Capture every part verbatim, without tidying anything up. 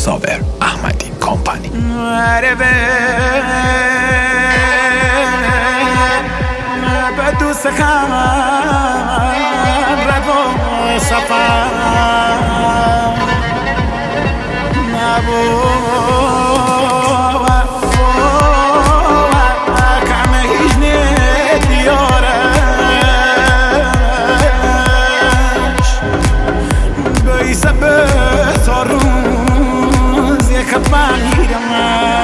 صابر احمدی کمپانی. به دوست خم رد و سفر نبود کم هیچ ندیارش بیسه به تا روز یک بمیرم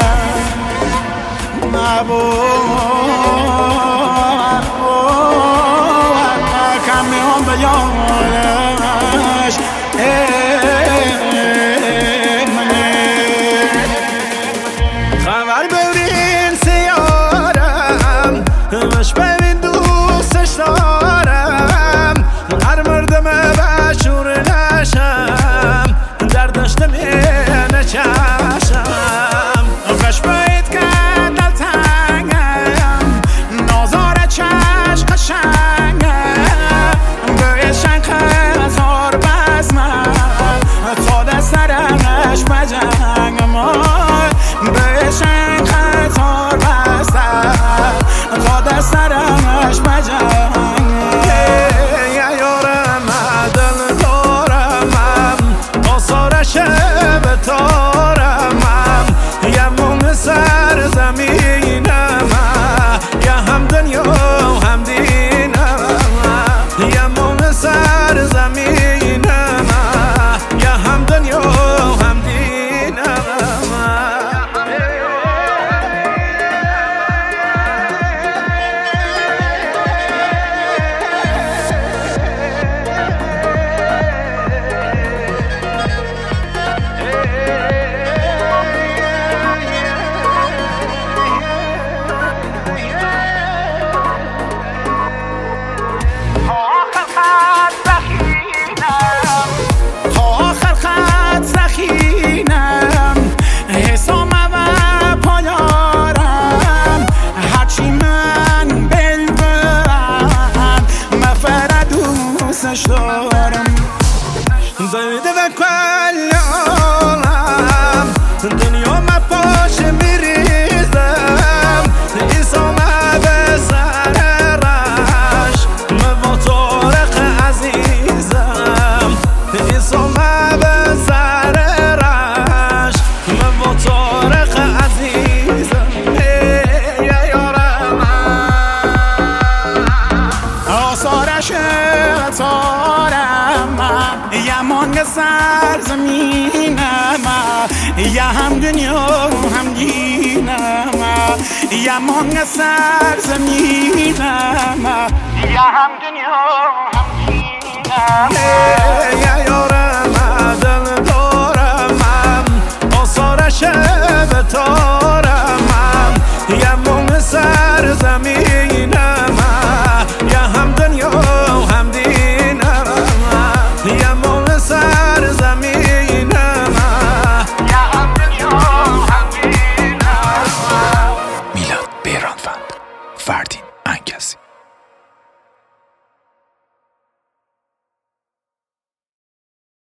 نبود یارش خبر ببین سیارم مش ببین دوستش دارم هر مردم بشور نشم در دشت من چشم قش باید که دلتنگم نازار چشم قشنگم سرمش مجنگ یا یارم دل دارم آثارش بتارم یمون سر زمینم یا هم دنیا هم دینم یمون سر زمینم یا هم دنیا هم دینم زده و کل عالم دنیا ما پاش میریزم ایسا ما به سر رش ما طارق عزیزم ایسا ما به سر رش ما طارق عزیزم یا یارم آثارش یمان سر زمینم یا هم دنیا هم دینم یمان سر زمینم یا هم دنیا هم دینم یا یارم دل دارم آثارش بتارم یمان سر زمینم